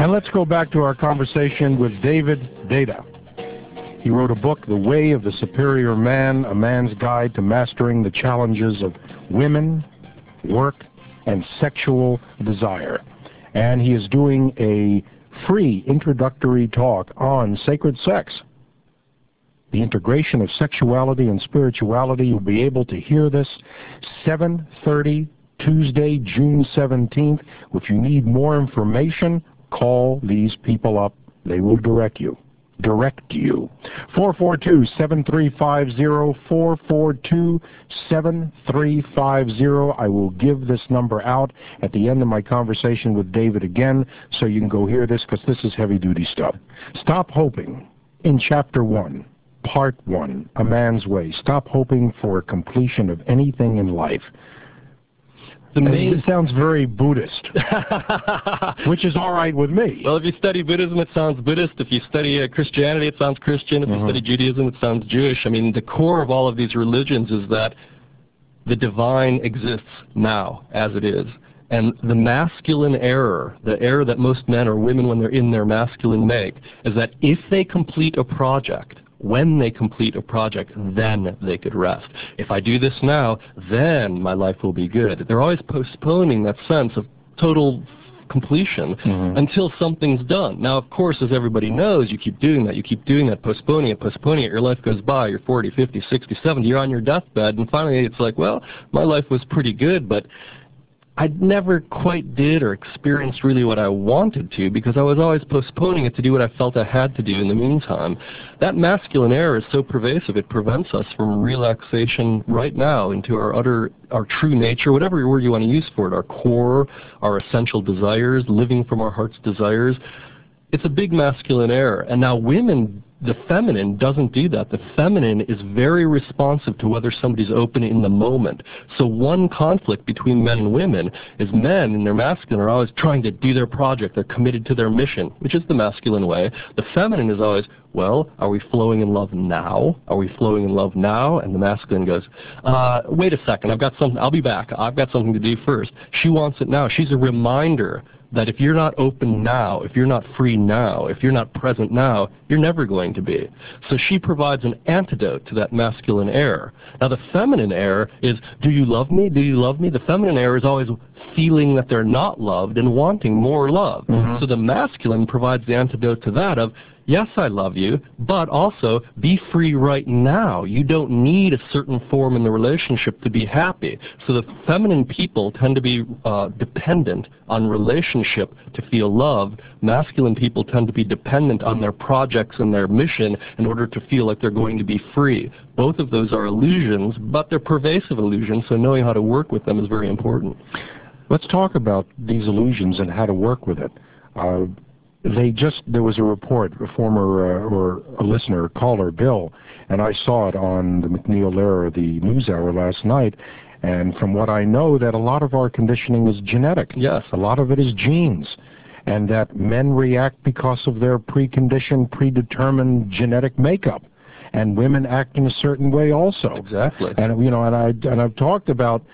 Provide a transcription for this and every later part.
And let's go back to our conversation with David Deida. He wrote a book, The Way of the Superior Man, A Man's Guide to Mastering the Challenges of Women, Work, and Sexual Desire. And he is doing a free introductory talk on sacred sex. The integration of sexuality and spirituality. You'll be able to hear this 7:30 Tuesday, June 17th. If you need more information, call these people up. They will direct you. 442-7350, 442-7350. I will give this number out at the end of my conversation with David again, so you can go hear this, because this is heavy-duty stuff. Stop hoping. In Chapter 1, Part 1, A Man's Way. Stop hoping for completion of anything in life. This sounds very Buddhist, which is all right with me. Well, if you study Buddhism, it sounds Buddhist. If you study Christianity, it sounds Christian. If you study Judaism, it sounds Jewish. I mean, the core of all of these religions is that the divine exists now, as it is. And the masculine error, the error that most men or women when they're in their masculine make, is that if they complete a project, when they complete a project, then they could rest. If I do this now, then my life will be good. They're always postponing that sense of total completion until something's done. Now, of course, as everybody knows, you keep doing that, postponing it, your life goes by, you're 40, 50, 60, 70, you're on your deathbed, and finally it's like, well, my life was pretty good, but I never quite did or experienced really what I wanted to, because I was always postponing it to do what I felt I had to do in the meantime. That masculine error is so pervasive, it prevents us from relaxation right now into our true nature, whatever word you want to use for it, our core, our essential desires, living from our heart's desires. It's a big masculine error. And now women, the feminine doesn't do that. The feminine is very responsive to whether somebody's open in the moment. So one conflict between men and women is men in their masculine are always trying to do their project. They're committed to their mission, which is the masculine way. The feminine is always, well, are we flowing in love now? Are we flowing in love now? And the masculine goes, wait a second, I'll be back. I've got something to do first. She wants it now. She's a reminder that if you're not open now, if you're not free now, if you're not present now, you're never going to be. So she provides an antidote to that masculine error. Now the feminine error is, do you love me? Do you love me? The feminine error is always feeling that they're not loved and wanting more love. So the masculine provides the antidote to that of, yes, I love you, but also be free right now. You don't need a certain form in the relationship to be happy. So the feminine people tend to be dependent on relationship to feel loved. Masculine people tend to be dependent on their projects and their mission in order to feel like they're going to be free. Both of those are illusions, but they're pervasive illusions, so knowing how to work with them is very important. Let's talk about these illusions and how to work with it. There was a report, a former or a listener, caller, Bill, and I saw it on the McNeil Lehrer, the NewsHour last night, and from what I know, that a lot of our conditioning is genetic. Yes. A lot of it is genes, and that men react because of their preconditioned, predetermined genetic makeup, and women act in a certain way also. Exactly. And I've talked about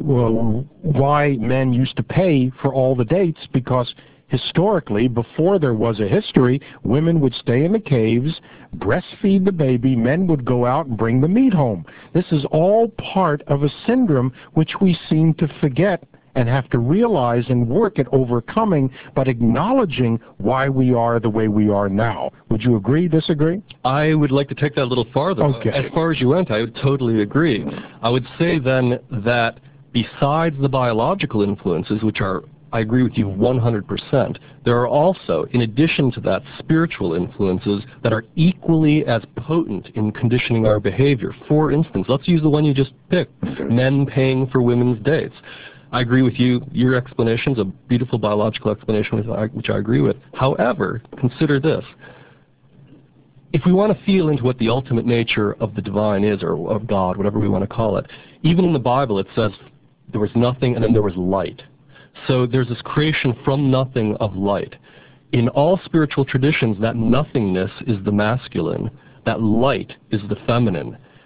why men used to pay for all the dates, because historically, before there was a history, women would stay in the caves, breastfeed the baby, men would go out and bring the meat home. This is all part of a syndrome which we seem to forget and have to realize and work at overcoming, but acknowledging why we are the way we are now. Would you agree, disagree? I would like to take that a little farther. Okay. As far as you went, I would totally agree. I would say then that besides the biological influences, which are, I agree with you 100%. There are also, in addition to that, spiritual influences that are equally as potent in conditioning our behavior. For instance, let's use the one you just picked, men paying for women's dates. I agree with you. Your explanation is a beautiful biological explanation, which I agree with. However, consider this. If we want to feel into what the ultimate nature of the divine is, or of God, whatever we want to call it, even in the Bible it says there was nothing and then there was light. So there's this creation from nothing of light. In all spiritual traditions, that nothingness is the masculine, that light is the feminine.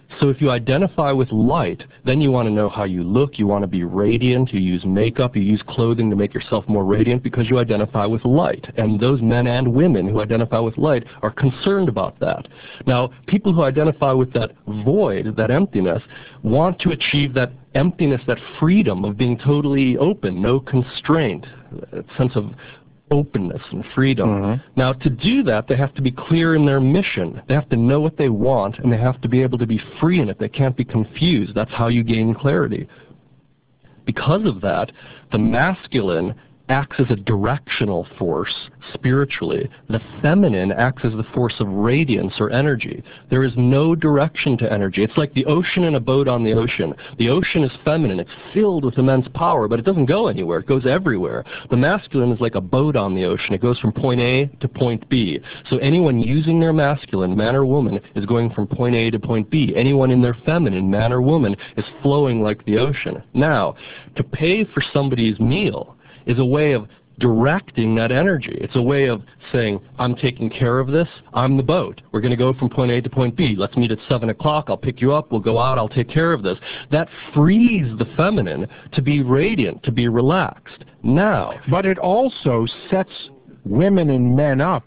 So if you identify with light, then you want to know how you look, you want to be radiant, you use makeup, you use clothing to make yourself more radiant because you identify with light. And those men and women who identify with light are concerned about that. Now, people who identify with that void, that emptiness, want to achieve that emptiness, that freedom of being totally open, no constraint, a sense of openness and freedom. Now, to do that, they have to be clear in their mission. They have to know what they want, and they have to be able to be free in it. They can't be confused. That's how you gain clarity. Because of that, the masculine acts as a directional force spiritually. The feminine acts as the force of radiance or energy. There is no direction to energy. It's like the ocean and a boat on the ocean. The ocean is feminine. It's filled with immense power, but it doesn't go anywhere. It goes everywhere. The masculine is like a boat on the ocean. It goes from point A to point B. So anyone using their masculine, man or woman, is going from point A to point B. Anyone in their feminine, man or woman, is flowing like the ocean. Now, to pay for somebody's meal is a way of directing that energy. It's a way of saying, I'm taking care of this, I'm the boat. We're going to go from point A to point B. Let's meet at 7 o'clock, I'll pick you up, we'll go out, I'll take care of this. That frees the feminine to be radiant, to be relaxed. Now. But it also sets women and men up,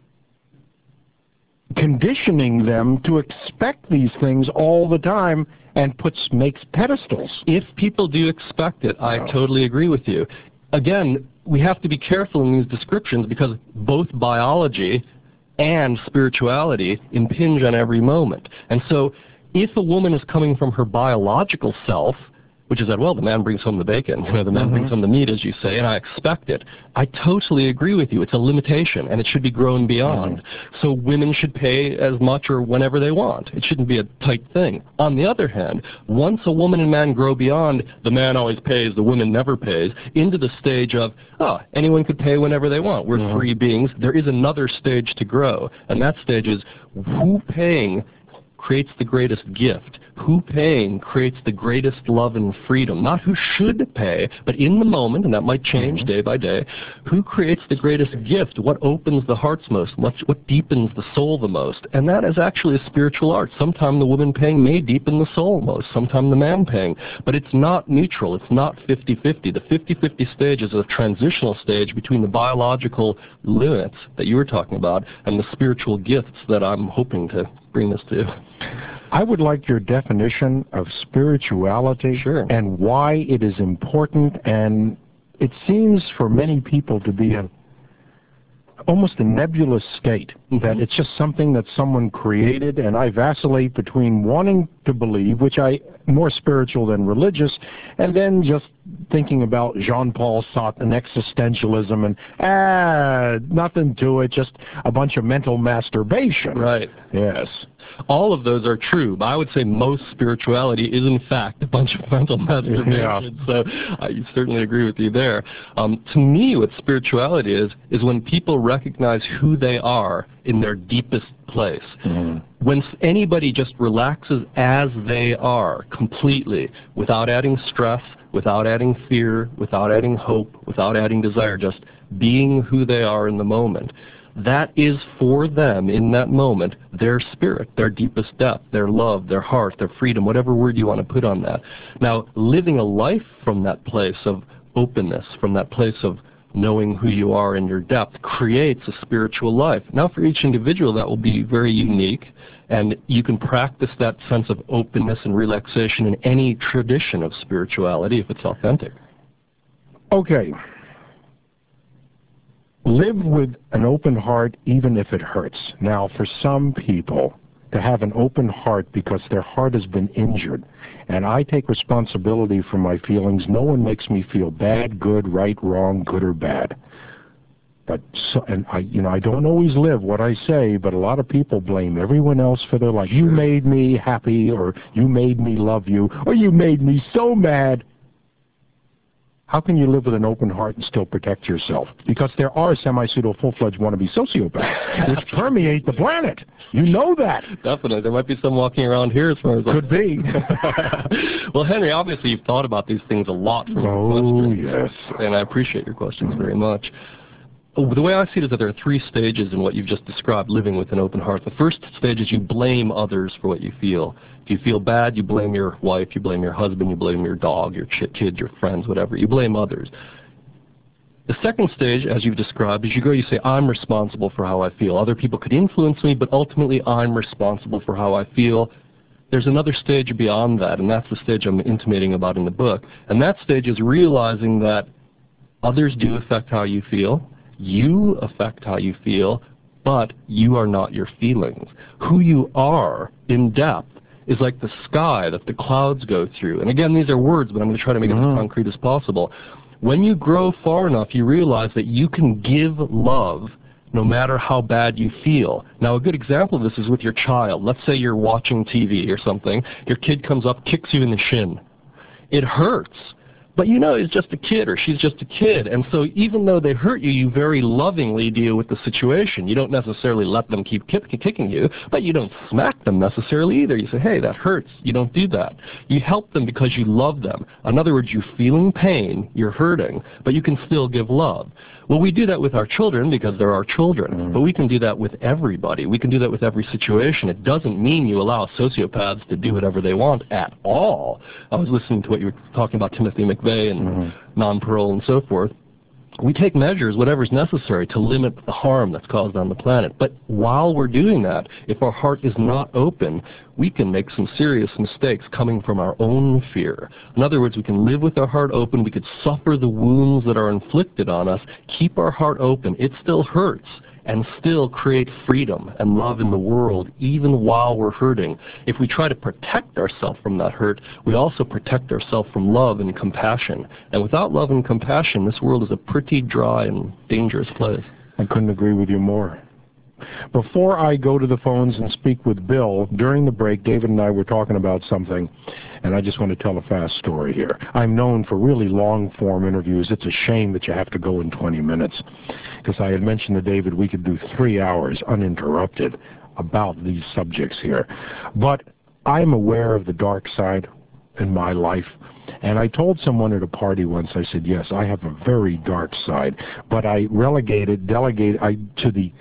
conditioning them to expect these things all the time and makes pedestals. If people do expect it, I totally agree with you. Again, we have to be careful in these descriptions because both biology and spirituality impinge on every moment. And so if a woman is coming from her biological self, which is that, well, the man brings home the bacon, the man brings home the meat, as you say, and I expect it. I totally agree with you. It's a limitation, and it should be grown beyond. So women should pay as much or whenever they want. It shouldn't be a tight thing. On the other hand, once a woman and man grow beyond the man always pays, the woman never pays, into the stage of, anyone could pay whenever they want. We're free beings. There is another stage to grow, and that stage is who paying creates the greatest gift. Who paying creates the greatest love and freedom. Not who should pay, but in the moment, and that might change day by day, who creates the greatest gift, what opens the hearts most, what deepens the soul the most. And that is actually a spiritual art. Sometimes the woman paying may deepen the soul most, sometimes the man paying. But it's not neutral, it's not 50-50. The 50-50 stage is a transitional stage between the biological limits that you were talking about and the spiritual gifts that I'm hoping to bring this to. I would like your definition of spirituality and why it is important, and it seems for many people to be almost a nebulous state, that it's just something that someone created, and I vacillate between wanting to believe, which more spiritual than religious, and then just thinking about Jean-Paul Sartre and existentialism and nothing to it, just a bunch of mental masturbation. Right. Yes. All of those are true, but I would say most spirituality is in fact a bunch of mental masturbation. So I certainly agree with you there. To me, what spirituality is when people recognize who they are in their deepest place. When anybody just relaxes as they are completely, without adding stress, without adding fear, without adding hope, without adding desire, just being who they are in the moment. That is for them in that moment their spirit, their deepest depth, their love, their heart, their freedom, whatever word you want to put on that. Now, living a life from that place of openness, from that place of knowing who you are in your depth, creates a spiritual life. Now, for each individual, that will be very unique, and you can practice that sense of openness and relaxation in any tradition of spirituality if it's authentic. Okay. Live with an open heart even if it hurts. Now, for some people, to have an open heart because their heart has been injured, and I take responsibility for my feelings. No one makes me feel bad, good, right, wrong, good or bad. But I don't always live what I say, but a lot of people blame everyone else for their life. You made me happy, or you made me love you, or you made me so mad. How can you live with an open heart and still protect yourself? Because there are semi-pseudo, full-fledged wannabe sociopaths which permeate the planet. You know that. Definitely. There might be some walking around here as far as could be. Well, Henry, obviously you've thought about these things a lot from your questions. Yes. And I appreciate your questions very much. the way I see it is that there are 3 stages in what you've just described, living with an open heart. The first stage is you blame others for what you feel. If you feel bad, you blame your wife, you blame your husband, you blame your dog, your kids, your friends, whatever. You blame others. The second stage, as you've described, is you say, I'm responsible for how I feel. Other people could influence me, but ultimately I'm responsible for how I feel. There's another stage beyond that, and that's the stage I'm intimating about in the book. And that stage is realizing that others do affect how you feel, you affect how you feel, but you are not your feelings. Who you are in depth is like the sky that the clouds go through. And again, these are words, but I'm going to try to make it as concrete as possible. When you grow far enough, you realize that you can give love no matter how bad you feel. Now, a good example of this is with your child. Let's say you're watching TV or something. Your kid comes up, kicks you in the shin. It hurts. But you know, he's just a kid or she's just a kid. And so even though they hurt you, you very lovingly deal with the situation. You don't necessarily let them keep kicking you, but you don't smack them necessarily either. You say, hey, that hurts. You don't do that. You help them because you love them. In other words, you're feeling pain, you're hurting, but you can still give love. Well, we do that with our children because they're our children, but we can do that with everybody. We can do that with every situation. It doesn't mean you allow sociopaths to do whatever they want at all. I was listening to what you were talking about, Timothy McVeigh and non-parole and so forth. We take measures, whatever's necessary, to limit the harm that's caused on the planet. But while we're doing that, if our heart is not open, we can make some serious mistakes coming from our own fear. In other words, we can live with our heart open, we could suffer the wounds that are inflicted on us, keep our heart open, it still hurts, and still create freedom and love in the world, even while we're hurting. If we try to protect ourselves from that hurt, we also protect ourselves from love and compassion. And without love and compassion, this world is a pretty dry and dangerous place. I couldn't agree with you more. Before I go to the phones and speak with Bill, during the break, David and I were talking about something, and I just want to tell a fast story here. I'm known for really long-form interviews. It's a shame that you have to go in 20 minutes, because I had mentioned to David we could do 3 hours uninterrupted about these subjects here. But I'm aware of the dark side in my life. And I told someone at a party once, I said, yes, I have a very dark side, but I delegated to the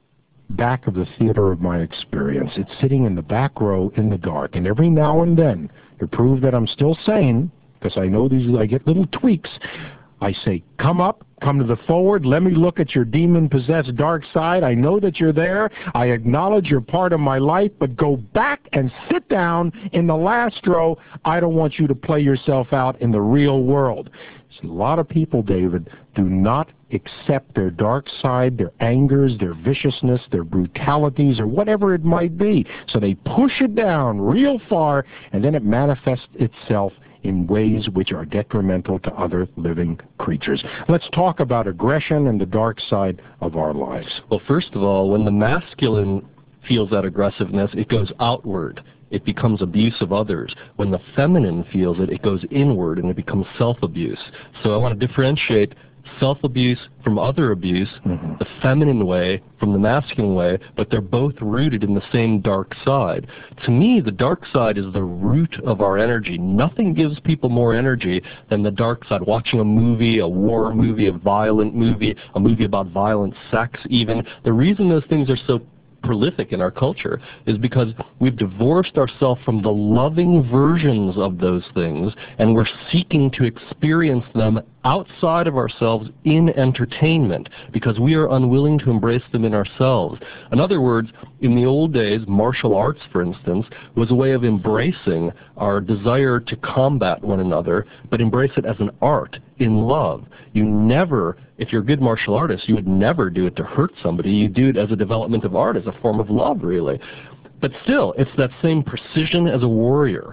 back of the theater of my experience. It's sitting in the back row in the dark. And every now and then, to prove that I'm still sane, because I know I get little tweaks, I say, come up, come to the forward, let me look at your demon-possessed dark side. I know that you're there. I acknowledge you're part of my life, but go back and sit down in the last row. I don't want you to play yourself out in the real world. A lot of people, David, do not accept their dark side, their angers, their viciousness, their brutalities, or whatever it might be. So they push it down real far, and then it manifests itself in ways which are detrimental to other living creatures. Let's talk about aggression and the dark side of our lives. Well, first of all, when the masculine feels that aggressiveness, it goes outward. It becomes abuse of others. When the feminine feels it, it goes inward and it becomes self-abuse. So I want to differentiate self-abuse from other abuse, the feminine way from the masculine way, but they're both rooted in the same dark side. To me, the dark side is the root of our energy. Nothing gives people more energy than the dark side. Watching a movie, a war movie, a violent movie, a movie about violent sex even. The reason those things are so prolific in our culture is because we've divorced ourselves from the loving versions of those things, and we're seeking to experience them outside of ourselves in entertainment because we are unwilling to embrace them in ourselves. In other words, in the old days, martial arts, for instance, was a way of embracing our desire to combat one another, but embrace it as an art in love. You never, if you're a good martial artist, you would never do it to hurt somebody. You do it as a development of art, as a form of love, really. But still, it's that same precision as a warrior.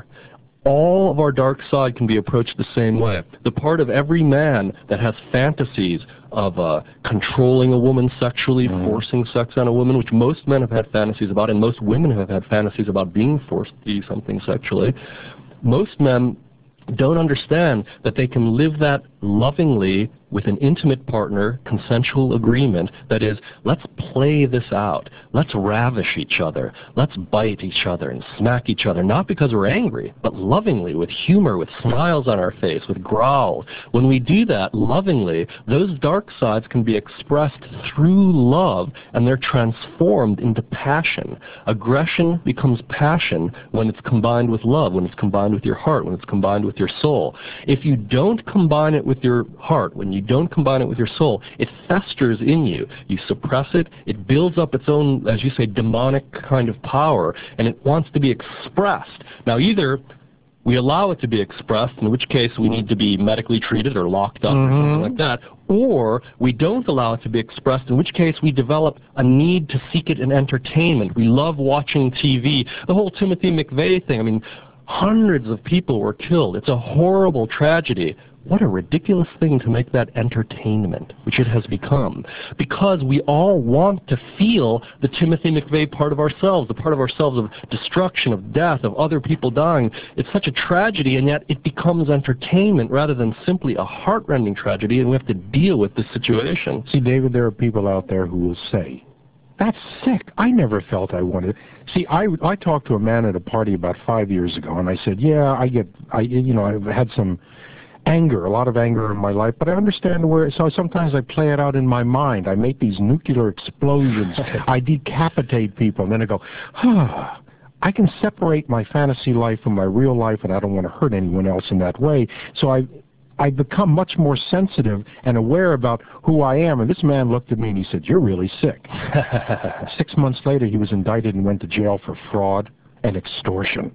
All of our dark side can be approached the same way. The part of every man that has fantasies of controlling a woman sexually, forcing sex on a woman, which most men have had fantasies about, and most women have had fantasies about being forced to do something sexually. Most men don't understand that they can live that lovingly with an intimate partner, consensual agreement that is, let's play this out. Let's ravish each other. Let's bite each other and smack each other, not because we're angry, but lovingly, with humor, with smiles on our face, with growls. When we do that lovingly, those dark sides can be expressed through love, and they're transformed into passion. Aggression becomes passion when it's combined with love, when it's combined with your heart, when it's combined with your soul. If you don't combine it with your heart, when you don't combine it with your soul, it festers in you. You suppress it, it builds up its own, as you say, demonic kind of power, and it wants to be expressed. Now, either we allow it to be expressed, in which case we need to be medically treated or locked up or something like that, or we don't allow it to be expressed, in which case we develop a need to seek it in entertainment. We love watching TV. The whole Timothy McVeigh thing, I mean, hundreds of people were killed. It's a horrible tragedy. What a ridiculous thing to make that entertainment, which it has become. Because we all want to feel the Timothy McVeigh part of ourselves, the part of ourselves of destruction, of death, of other people dying. It's such a tragedy, and yet it becomes entertainment rather than simply a heart-rending tragedy, and we have to deal with this situation. See, David, there are people out there who will say, that's sick. I never felt I wanted. See, I talked to a man at a party about 5 years ago, and I said, yeah, I've had some anger, a lot of anger in my life, but I understand where, so sometimes I play it out in my mind. I make these nuclear explosions. I decapitate people, and then I go, I can separate my fantasy life from my real life, and I don't want to hurt anyone else in that way. So I've become much more sensitive and aware about who I am. And this man looked at me and he said, you're really sick. 6 months later, he was indicted and went to jail for fraud and extortion.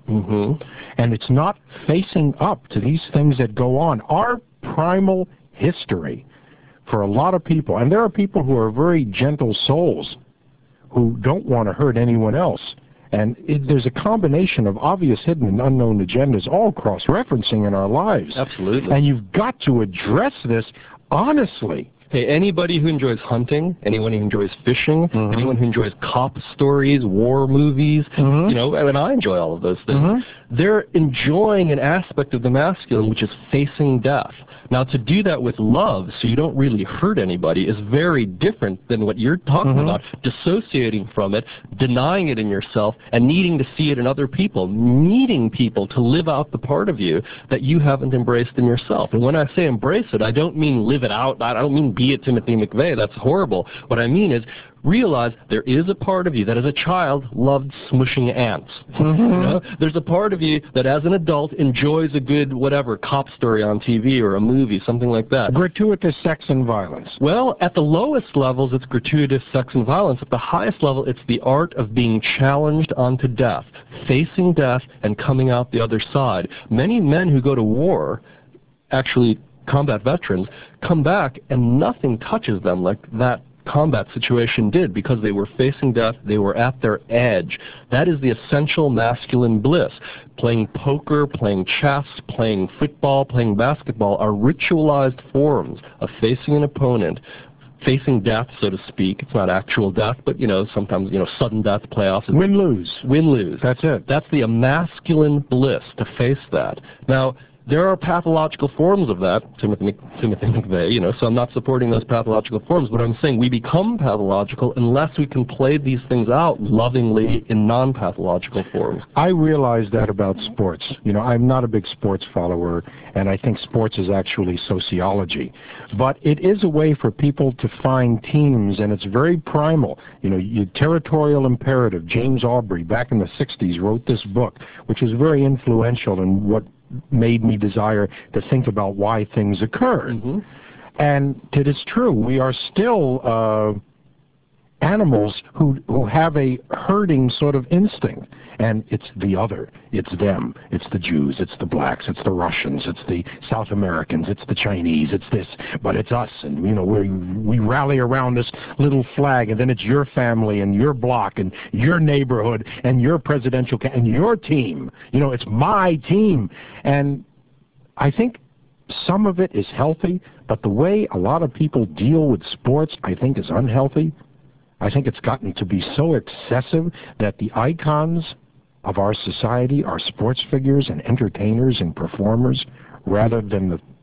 And it's not facing up to these things that go on. Our primal history for a lot of people, and there are people who are very gentle souls who don't want to hurt anyone else. And there's a combination of obvious hidden and unknown agendas all cross-referencing in our lives. Absolutely. And you've got to address this honestly. Hey, anybody who enjoys hunting, anyone who enjoys fishing, anyone who enjoys cop stories, war movies, you know, and I enjoy all of those things, they're enjoying an aspect of the masculine which is facing death. Now, to do that with love, so you don't really hurt anybody, is very different than what you're talking about, dissociating from it, denying it in yourself, and needing to see it in other people, needing people to live out the part of you that you haven't embraced in yourself. And when I say embrace it, I don't mean live it out, I don't mean be it Timothy McVeigh, that's horrible. What I mean is realize there is a part of you that as a child loved smushing ants. You know? There's a part of you that as an adult enjoys a good whatever cop story on TV or a movie, something like that. Gratuitous sex and violence. Well, at the lowest levels it's gratuitous sex and violence. At the highest level it's the art of being challenged onto death, facing death and coming out the other side. Many men who go to war, actually combat veterans, come back and nothing touches them like that combat situation did, because they were facing death, they were at their edge. That is the essential masculine bliss. Playing poker, playing chess, playing football, playing basketball are ritualized forms of facing an opponent, facing death, so to speak. It's not actual death, but, you know, sometimes, you know, sudden death playoffs. Win-lose. Win-lose. That's it. That's the masculine bliss, to face that. Now, there are pathological forms of that, Timothy McVeigh, you know, so I'm not supporting those pathological forms, but I'm saying we become pathological unless we can play these things out lovingly in non-pathological forms. I realize that about sports. You know, I'm not a big sports follower, and I think sports is actually sociology. But it is a way for people to find teams, and it's very primal. You know, territorial imperative. James Aubrey, back in the 60s, wrote this book, which was very influential in what made me desire to think about why things occurred. And it is true, we are still animals who have a herding sort of instinct. And it's the other, it's them, it's the Jews, it's the blacks, it's the Russians, it's the South Americans, it's the Chinese, it's this, but it's us. And, you know, we rally around this little flag, and then it's your family and your block and your neighborhood and your presidential and your team. You know, it's my team. And I think some of it is healthy, but the way a lot of people deal with sports, I think, is unhealthy. I think it's gotten to be so excessive that the icons of our society are sports figures and entertainers and performers rather than the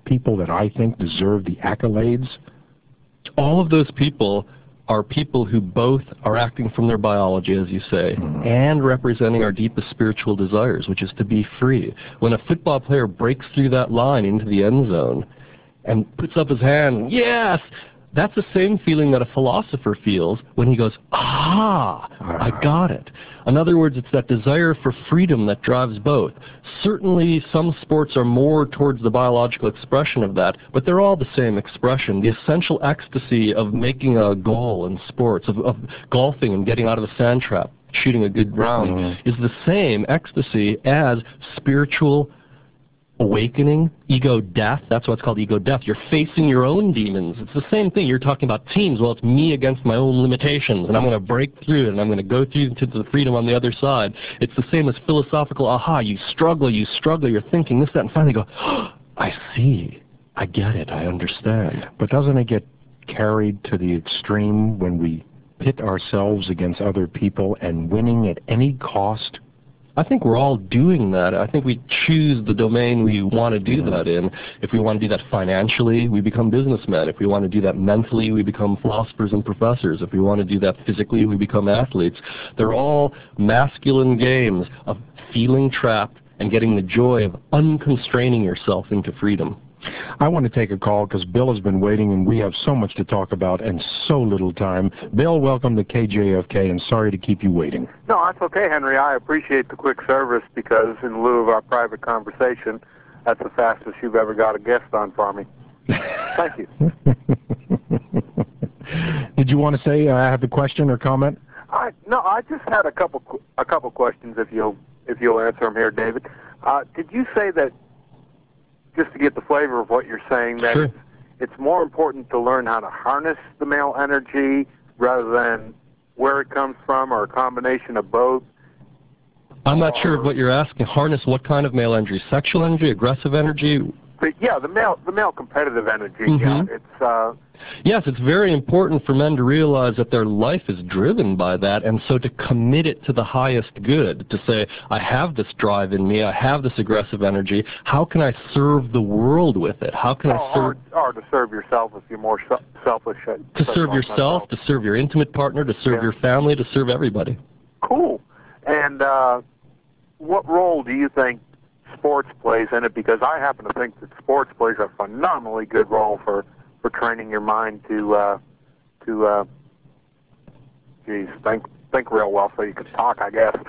people that I think deserve the accolades? All of those people are people who both are acting from their biology, as you say, and representing our deepest spiritual desires, which is to be free. When a football player breaks through that line into the end zone and puts up his hand, yes, that's the same feeling that a philosopher feels when he goes, ah, I got it. In other words, it's that desire for freedom that drives both. Certainly, some sports are more towards the biological expression of that, but they're all the same expression. The essential ecstasy of making a goal in sports, of golfing and getting out of the sand trap, shooting a good round, is the same ecstasy as spiritual awakening, ego death. That's what's called ego death. You're facing your own demons. It's the same thing. You're talking about teams. Well, it's me against my own limitations, and I'm going to break through it, and I'm going to go through to the freedom on the other side. It's the same as philosophical aha. You struggle, you're thinking this, that, and finally go, oh, I see. I get it. I understand. But doesn't it get carried to the extreme when we pit ourselves against other people and winning at any cost? I think we're all doing that. I think we choose the domain we want to do that in. If we want to do that financially, we become businessmen. If we want to do that mentally, we become philosophers and professors. If we want to do that physically, we become athletes. They're all masculine games of feeling trapped and getting the joy of unconstraining yourself into freedom. I want to take a call because Bill has been waiting and we have so much to talk about and so little time. Bill, welcome to KJFK, and sorry to keep you waiting. No, that's okay, Henry. I appreciate the quick service because in lieu of our private conversation, that's the fastest you've ever got a guest on for me. Thank you. Did you want to say I have a question or comment? No, I just had a couple questions if you'll answer them here, David. Did you say that, just to get the flavor of what you're saying, that Sure. it's more important to learn how to harness the male energy rather than where it comes from, or a combination of both? I'm not sure of what you're asking. Harness what kind of male energy? Sexual energy? Aggressive energy? But yeah, the male competitive energy. Mm-hmm. Yeah, it's Yes, it's very important for men to realize that their life is driven by that, and so to commit it to the highest good, to say, I have this drive in me, I have this aggressive energy, how can I serve the world with it? How can I serve... Or to serve yourself if you're more selfish. To serve yourself, to serve your intimate partner, to serve your family, to serve everybody. Cool. And what role do you think sports plays in it? Because I happen to think that sports plays a phenomenally good role for training your mind to think real well so you can talk, I guess.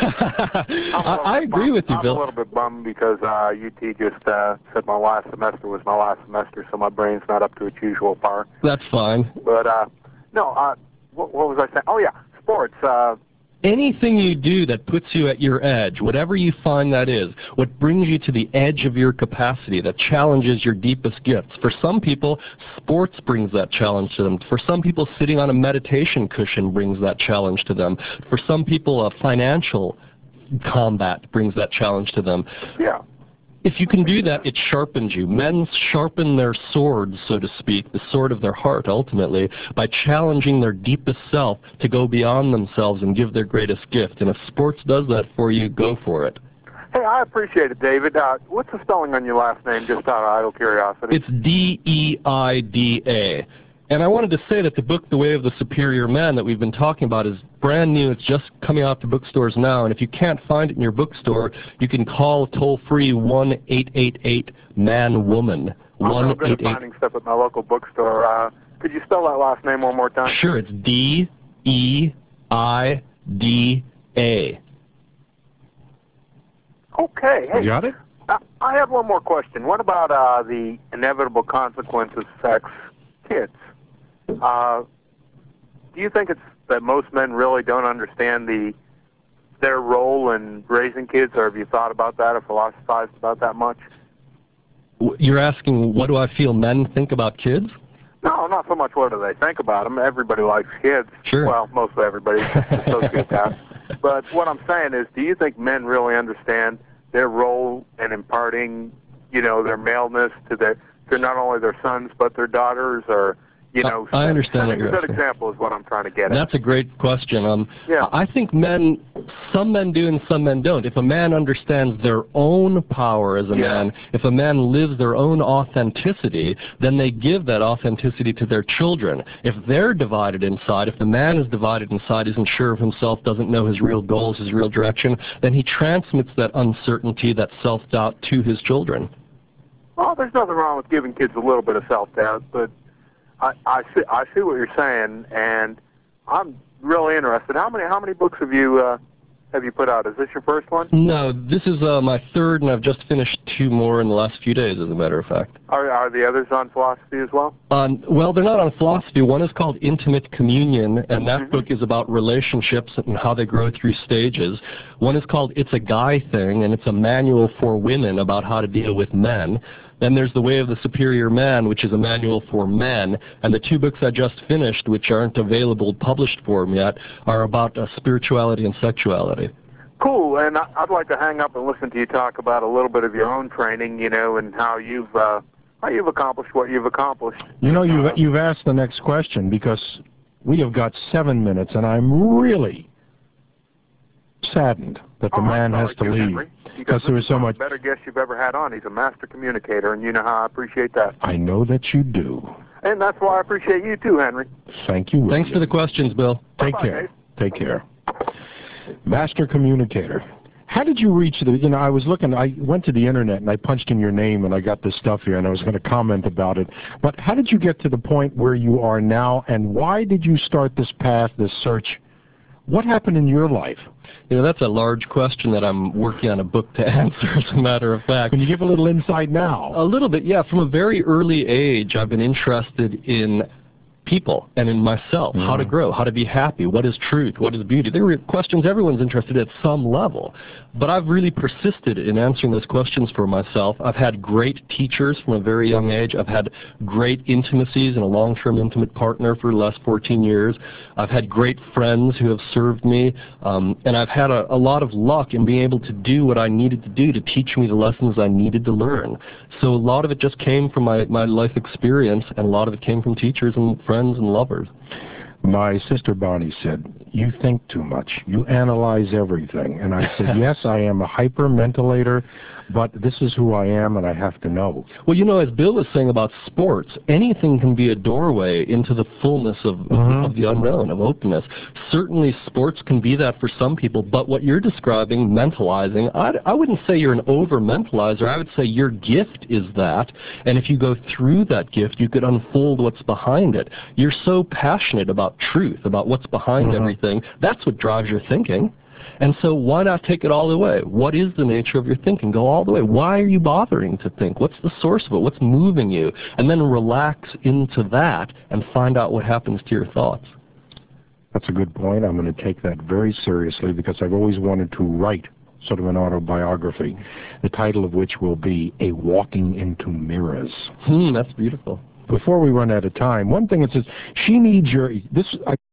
I agree with you, Bill. I'm a little bit bummed because UT just said my last semester was my last semester, so my brain's not up to its usual par. That's fine. But, what was I saying? Oh, yeah, sports. Anything you do that puts you at your edge, whatever you find that is, what brings you to the edge of your capacity, that challenges your deepest gifts. For some people, sports brings that challenge to them. For some people, sitting on a meditation cushion brings that challenge to them. For some people, financial combat brings that challenge to them. Yeah. If you can do that, it sharpens you. Men sharpen their swords, so to speak, the sword of their heart, ultimately, by challenging their deepest self to go beyond themselves and give their greatest gift. And if sports does that for you, go for it. Hey, I appreciate it, David. What's the spelling on your last name, just out of idle curiosity? It's D-E-I-D-A. And I wanted to say that the book, The Way of the Superior Man, that we've been talking about is brand new. It's just coming out to bookstores now. And if you can't find it in your bookstore, you can call toll-free 1-888-MAN-WOMAN. I'm good at finding stuff at my local bookstore. Could you spell that last name one more time? Sure, it's D-E-I-D-A. Okay. Hey, You got it? I have one more question. What about the inevitable consequences affects kids? Do you think it's that most men really don't understand their role in raising kids, or have you thought about that or philosophized about that much? You're asking, what do I feel men think about kids? No, not so much what do they think about them. Everybody likes kids. Sure. Well, mostly everybody. Sociopaths. But what I'm saying is, do you think men really understand their role in imparting, their maleness to not only their sons but their daughters, or, You know, I understand what you're a good asking. example is what I'm trying to get at. That's a great question. Yeah. I think some men do and some men don't. If a man understands their own power as a man, if a man lives their own authenticity, then they give that authenticity to their children. If they're divided inside, if the man is divided inside, isn't sure of himself, doesn't know his real goals, his real direction, then he transmits that uncertainty, that self-doubt to his children. Well, there's nothing wrong with giving kids a little bit of self-doubt, but I see what you're saying, and I'm really interested. How many books have you put out? Is this your first one? No, this is my third, and I've just finished 2 more in the last few days, as a matter of fact. Are the others on philosophy as well? Well, they're not on philosophy. One is called Intimate Communion, and that book is about relationships and how they grow through stages. One is called It's a Guy Thing, and it's a manual for women about how to deal with men. Then there's The Way of the Superior Man, which is a manual for men. And the 2 books I just finished, which aren't available published form yet, are about spirituality and sexuality. Cool, and I'd like to hang up and listen to you talk about a little bit of your own training, you know, and how you've accomplished what you've accomplished. You know, you've asked the next question because we have got 7 minutes, and I'm really saddened that the man has to leave. Henry, because there is so much better guest you've ever had on. He's a master communicator, and you know how I appreciate that. I know that you do. And that's why I appreciate you too, Henry. Thank you, William. Thanks for the questions, Bill. Take care. Take care. Master communicator. How did you reach the, you know, I went to the internet and I punched in your name and I got this stuff here and I was going to comment about it. But how did you get to the point where you are now, and why did you start this path, this search? What happened in your life? You know, that's a large question that I'm working on a book to answer, as a matter of fact. Can you give a little insight now? A little bit, yeah. From a very early age, I've been interested in people and in myself, how to grow, how to be happy, what is truth, what is beauty. There are questions everyone's interested in at some level. But I've really persisted in answering those questions for myself. I've had great teachers from a very young age. I've had great intimacies and a long-term intimate partner for the last 14 years. I've had great friends who have served me, and I've had a lot of luck in being able to do what I needed to do to teach me the lessons I needed to learn. So a lot of it just came from my life experience, and a lot of it came from teachers and friends and lovers. My sister Bonnie said, you think too much. You analyze everything. And I said, yes, I am a hyperventilator, but this is who I am and I have to know. Well, you know, as Bill was saying about sports, anything can be a doorway into the fullness of the unknown, of openness. Certainly sports can be that for some people, but what you're describing, mentalizing, I wouldn't say you're an over-mentalizer. I would say your gift is that, and if you go through that gift, you could unfold what's behind it. You're so passionate about truth, about what's behind everything. That's what drives your thinking. And so why not take it all the way? What is the nature of your thinking? Go all the way. Why are you bothering to think? What's the source of it? What's moving you? And then relax into that and find out what happens to your thoughts. That's a good point. I'm going to take that very seriously because I've always wanted to write sort of an autobiography, the title of which will be A Walking into Mirrors. That's beautiful. Before we run out of time, one thing it says, she needs your... This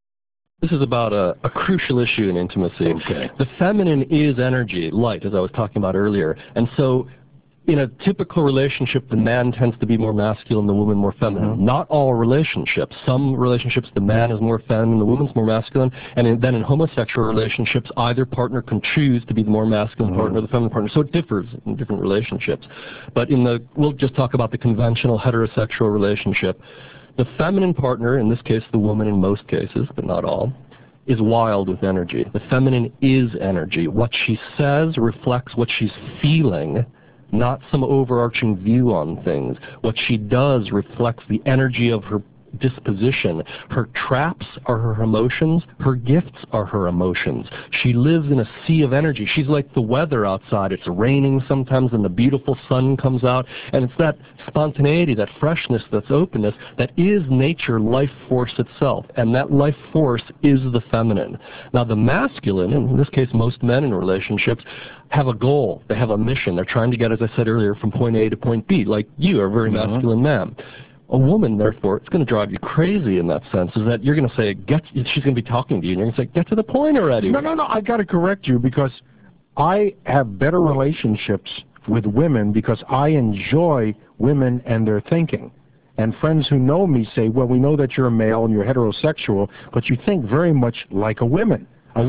is about a crucial issue in intimacy. Okay. The feminine is energy, light, as I was talking about earlier. And so in a typical relationship, the man tends to be more masculine, the woman more feminine. Not all relationships. Some relationships, the man is more feminine, the woman's more masculine. And then in homosexual relationships, either partner can choose to be the more masculine partner or the feminine partner. So it differs in different relationships. But we'll just talk about the conventional heterosexual relationship. The feminine partner, in this case the woman in most cases, but not all, is wild with energy. The feminine is energy. What she says reflects what she's feeling, not some overarching view on things. What she does reflects the energy of her disposition. Her traps are her emotions. Her gifts are her emotions. She lives in a sea of energy. She's like the weather outside. It's raining sometimes and the beautiful sun comes out, and it's that spontaneity, that freshness, that openness that is nature, life force itself, and that life force is the feminine. Now the masculine, in this case most men in relationships, have a goal. They have a mission. They're trying to get, as I said earlier, from point A to point B, like you are a very masculine man. A woman, therefore, it's going to drive you crazy in that sense, is that you're going to say, she's going to be talking to you, and you're going to say, get to the point already. No, I got to correct you because I have better relationships with women because I enjoy women and their thinking. And friends who know me say, well, we know that you're a male and you're heterosexual, but you think very much like a woman.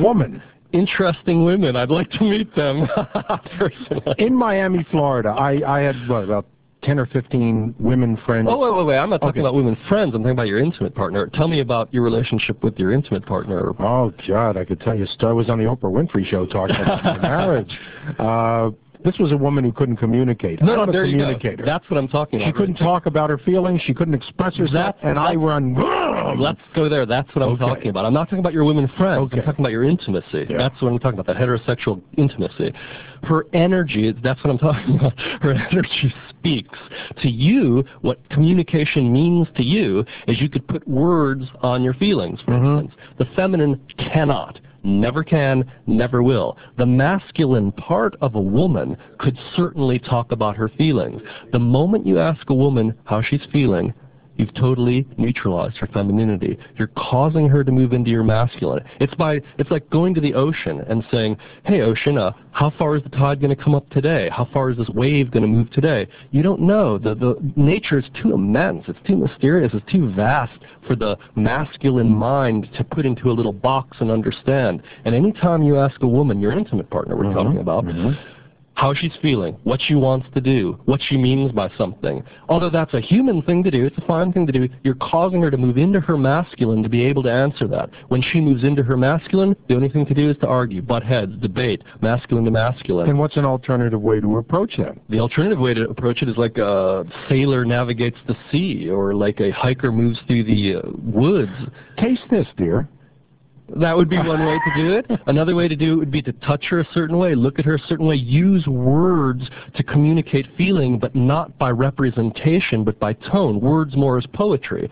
Interesting women. I'd like to meet them personally. In Miami, Florida, I had, about 10 or 15 women friends. Oh, wait. I'm not talking about women friends. I'm talking about your intimate partner. Tell me about your relationship with your intimate partner. Oh, God, I could tell you. I was on the Oprah Winfrey Show talking about my marriage. This was a woman who couldn't communicate. No, I'm a there communicator. You go. That's what I'm talking about. She couldn't talk about her feelings. She couldn't express herself. I run. Let's go there. That's what I'm talking about. I'm not talking about your women friends. Okay. I'm talking about your intimacy. Yeah. That's what I'm talking about, that heterosexual intimacy. Her energy, that's what I'm talking about. Her energy speaks. To you, what communication means to you is you could put words on your feelings, for instance. The feminine cannot. Never can, never will. The masculine part of a woman could certainly talk about her feelings. The moment you ask a woman how she's feeling, you've totally neutralized her femininity. You're causing her to move into your masculine. It's like going to the ocean and saying, hey, ocean, how far is the tide going to come up today? How far is this wave going to move today? You don't know. The nature is too immense. It's too mysterious. It's too vast for the masculine mind to put into a little box and understand. And anytime you ask a woman, your intimate partner we're talking about, how she's feeling, what she wants to do, what she means by something. Although that's a human thing to do, it's a fine thing to do, you're causing her to move into her masculine to be able to answer that. When she moves into her masculine, the only thing to do is to argue, butt heads, debate, masculine to masculine. And what's an alternative way to approach that? The alternative way to approach it is like a sailor navigates the sea, or like a hiker moves through the woods. Taste this, dear. That would be one way to do it. Another way to do it would be to touch her a certain way, look at her a certain way, use words to communicate feeling, but not by representation, but by tone. Words more as poetry.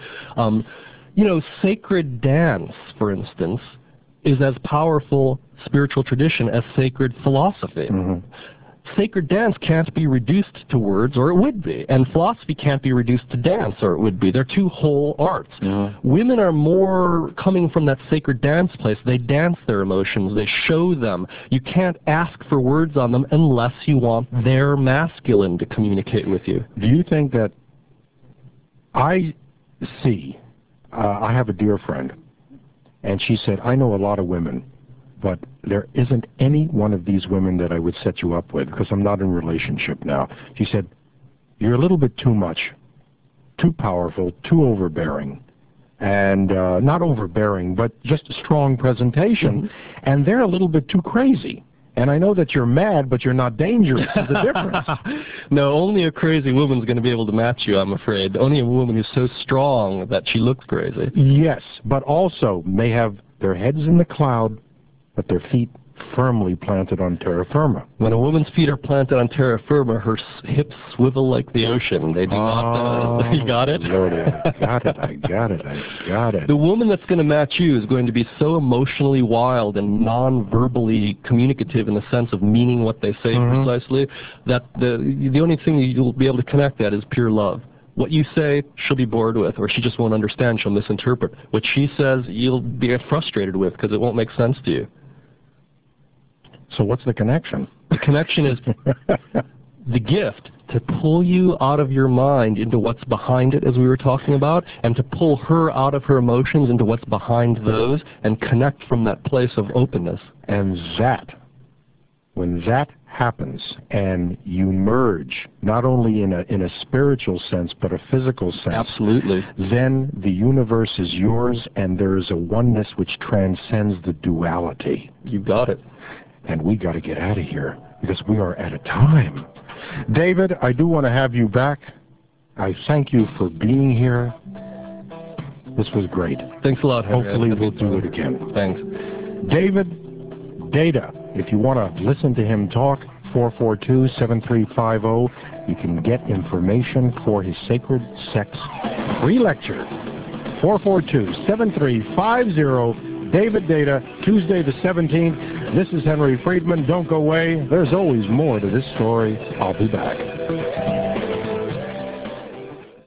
Sacred dance, for instance, is as powerful spiritual tradition as sacred philosophy. Sacred dance can't be reduced to words, or it would be. And philosophy can't be reduced to dance, or it would be. They're two whole arts. Women are more coming from that sacred dance place. They dance their emotions. They show them. You can't ask for words on them unless you want their masculine to communicate with you. Do you think that I have a dear friend, and she said, I know a lot of women, but there isn't any one of these women that I would set you up with, because I'm not in a relationship now. She said, you're a little bit too much, too powerful, too overbearing, and not overbearing, but just a strong presentation, and they're a little bit too crazy. And I know that you're mad, but you're not dangerous. There's a difference. No, only a crazy woman's going to be able to match you, I'm afraid. Only a woman who's so strong that she looks crazy. Yes, but also may have their heads in the cloud, but their feet firmly planted on terra firma. When a woman's feet are planted on terra firma, her hips swivel like the ocean. They do not. You got it? Lordy, I got it. The woman that's going to match you is going to be so emotionally wild and non-verbally communicative in the sense of meaning what they say precisely, that the only thing you'll be able to connect that is pure love. What you say, she'll be bored with, or she just won't understand, she'll misinterpret. What she says, you'll be frustrated with because it won't make sense to you. So what's the connection? The connection is the gift to pull you out of your mind into what's behind it, as we were talking about, and to pull her out of her emotions into what's behind those, and connect from that place of openness. And when that happens, and you merge, not only in a spiritual sense, but a physical sense. Absolutely. Then the universe is yours, and there is a oneness which transcends the duality. You got it. And we got to get out of here, because we are at a time. David, I do want to have you back. I thank you for being here. This was great. Thanks a lot, Henry. Hopefully we'll do it again. Thanks. David Deida, if you want to listen to him talk, 442-7350. You can get information for his Sacred Sex free lecture. 442-7350. David Deida, Tuesday the 17th. This is Henry Friedman. Don't go away. There's always more to this story. I'll be back.